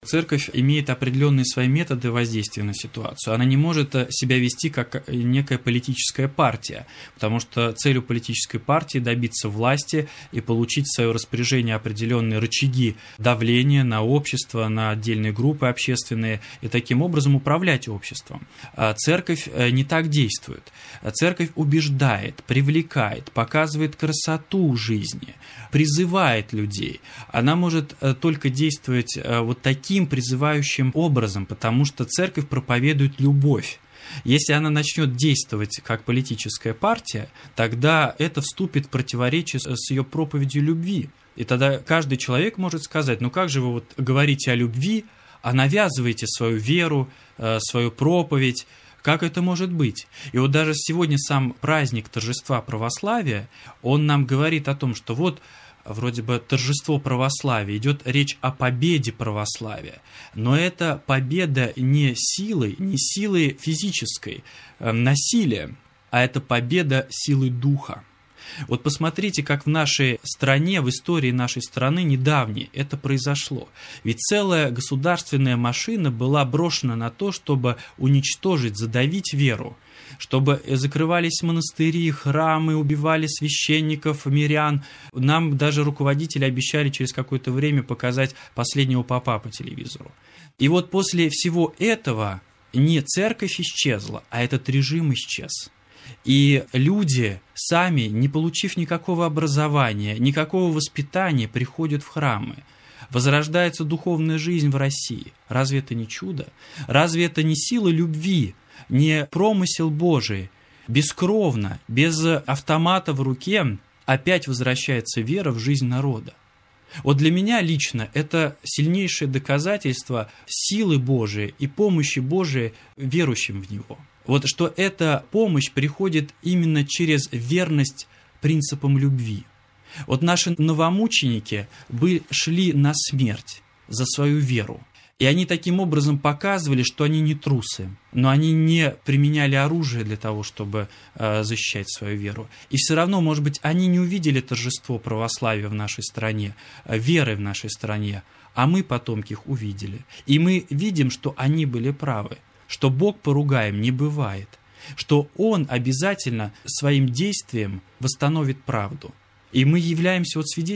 Церковь имеет определенные свои методы воздействия на ситуацию. Она не может себя вести как некая политическая партия, потому что целью политической партии добиться власти и получить в свое распоряжение определенные рычаги давления на общество, на отдельные группы общественные и таким образом управлять обществом. Церковь не так действует. Церковь убеждает, привлекает, показывает красоту жизни, призывает людей. Она может только действовать вот таким призывающим образом, потому что церковь проповедует любовь. Если она начнет действовать как политическая партия, тогда это вступит в противоречие с ее проповедью любви. И тогда каждый человек может сказать: ну как же вы вот говорите о любви, а навязываете свою веру, свою проповедь? Как это может быть? И вот даже сегодня сам праздник торжества православия, он нам говорит о том, что вот вроде бы торжество православия, идет речь о победе православия, но это победа не силой физической, насилием, а это победа силой духа. Вот посмотрите, как в нашей стране, в истории нашей страны недавней это произошло. Ведь целая государственная машина была брошена на то, чтобы уничтожить, задавить веру, чтобы закрывались монастыри, храмы, убивали священников, мирян. Нам даже руководители обещали через какое-то время показать последнего попа по телевизору. И вот после всего этого не церковь исчезла, а этот режим исчез. И люди сами, не получив никакого образования, никакого воспитания, приходят в храмы. Возрождается духовная жизнь в России. Разве это не чудо? Разве это не сила любви, не промысел Божий? Бескровно, без автомата в руке опять возвращается вера в жизнь народа. Вот для меня лично это сильнейшее доказательство силы Божией и помощи Божией верующим в Него. Вот что эта помощь приходит именно через верность принципам любви. Вот наши новомученики шли на смерть за свою веру. И они таким образом показывали, что они не трусы, но они не применяли оружие для того, чтобы защищать свою веру. И все равно, может быть, они не увидели торжество православия в нашей стране, веры в нашей стране, а мы, потомки, их увидели. И мы видим, что они были правы, что Бог поругаем не бывает, что Он обязательно своим действием восстановит правду. И мы являемся вот свидетелями